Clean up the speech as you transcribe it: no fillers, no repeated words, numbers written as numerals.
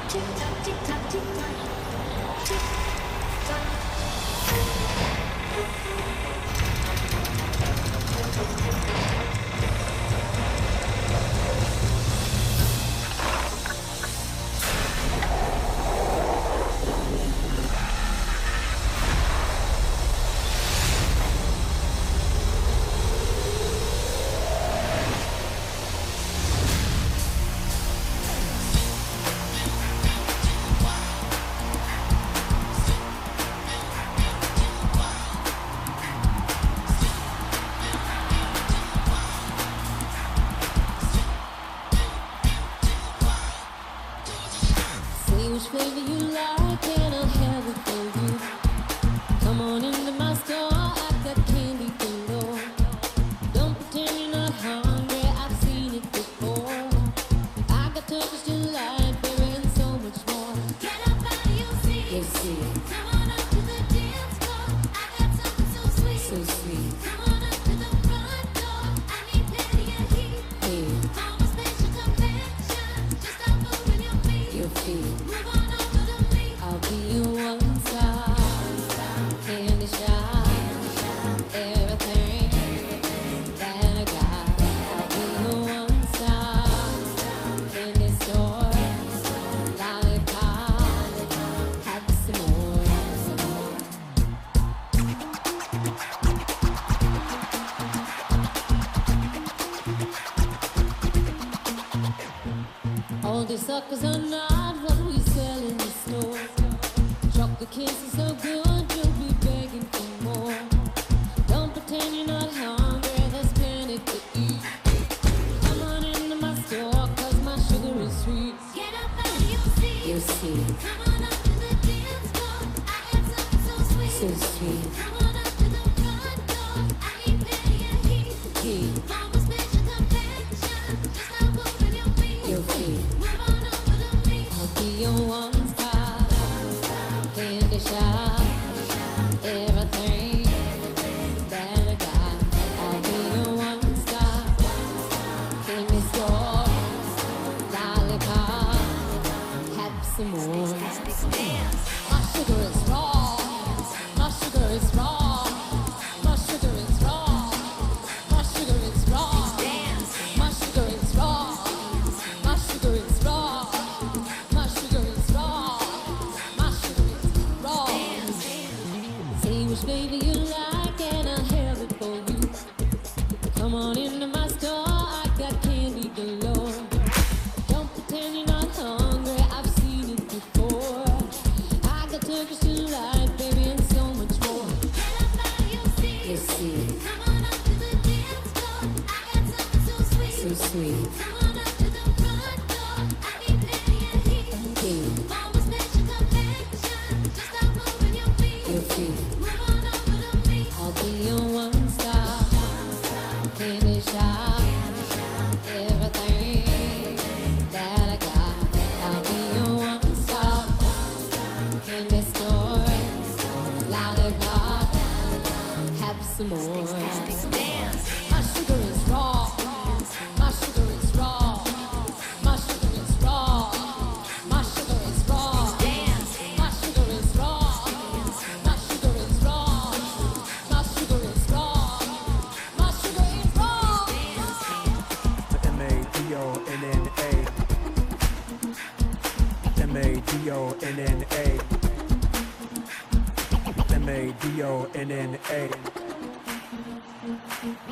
Which flavor you like and I'll have it for you. Come on into my store, I've got candy galore. Don't pretend you're not hungry, I've seen it before. I got Turkish delight, baby, and so much more. Get up out of your seat. Yes, see. Come on up to the dance floor, I got something so sweet. So sweet. Come on up to the front door, I need plenty of heat. Hey. Mama special confection, just stop moving your feet. Your feet. I'll be your one star, candy shop, everything that I got. I'll be your one star, candy store, lollipop, have some more. All these suckers are not what we sell in the store. Chocolate kisses so good, you'll be begging for more. Don't pretend you're not hungry, there's plenty to eat. Come on into my store, cause my sugar is sweet. Get up out of your seat. You see. Come on up to the dance floor, I got something so sweet. So sweet. Come on up to the front door, I need plenty of heat. Heat. Mama special confection, just stop moving your feet. Your feet. Move on over to me. I'll be your one star, candy shop, everything that I got. I'll be your one star, candy store, lollipop, have some more. My sugar is raw, my sugar is raw, my sugar is raw, my sugar is raw, my sugar is raw, my sugar is raw, my sugar is raw, my sugar is raw. Say which flavor you like and I'll have it for you. Come on into my store, I got candy galore. Don't pretend you're not hungry, I've seen it before. I got Turkish delight, baby, and so much more. Get up out of your seat. Yes, see. Come on up to the dance floor, I got something so sweet. So sweet. Come on up to the front door, I need plenty of heat. Okay. Mama special confection, just stop moving your feet. Your feet. Move on over to me. I'll be your one star, candy shop, everything that I got. I'll be your one star, candy store, lollipop, have some more. My sugar is raw, my sugar is raw, my sugar is raw, my sugar is raw, my sugar is raw, my sugar is raw, my sugar is raw, my sugar is raw. M-A-D-O-N-N-A, M-A-D-O-N-N-A, M-A-D-O-N-N-A.